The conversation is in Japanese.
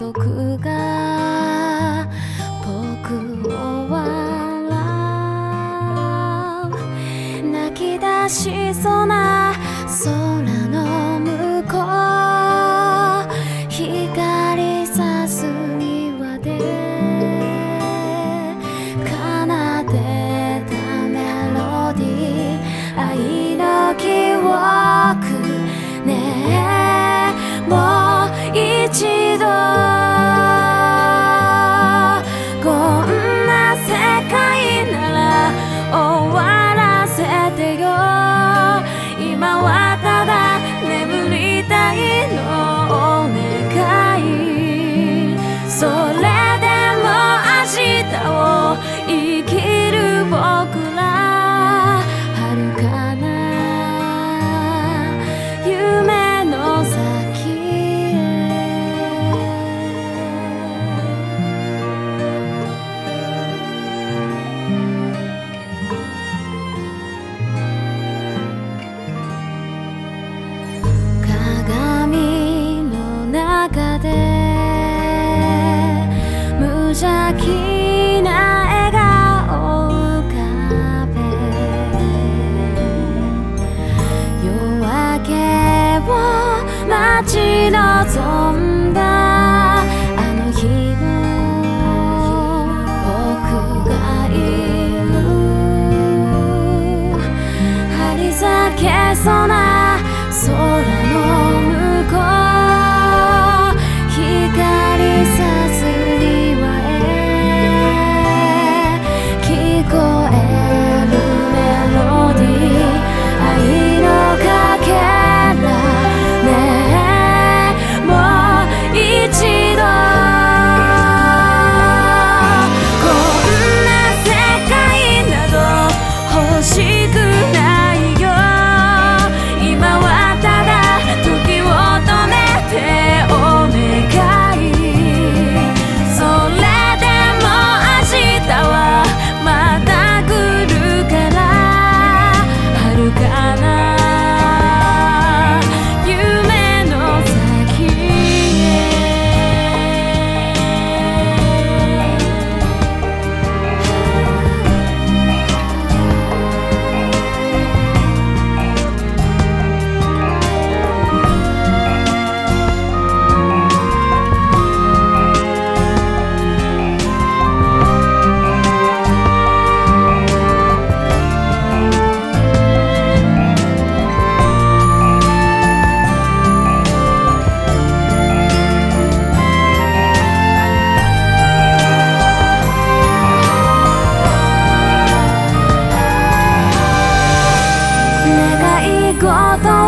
徳が僕を笑う。泣き出しそうな空の向こう、光さす庭で奏でたメロディー、愛の記憶ねえ、もう一度こんな世界なら終わらせてよ。今はただ眠りたいのお願い。それでも明日を生きる僕ら、遥かな夢の先へ。鏡の中で無邪気な笑顔浮かべ、夜明けを待ち望んだあの日の僕がいる。張り裂けそうな空の向こう、光さす庭へ聞こえるメロディー、愛のかけらねえ、もう一度こんな世界など欲しくないよ。今はただ時を止めてお願い。それでも明日はまた来るから、遥かな夢の先へ。願い事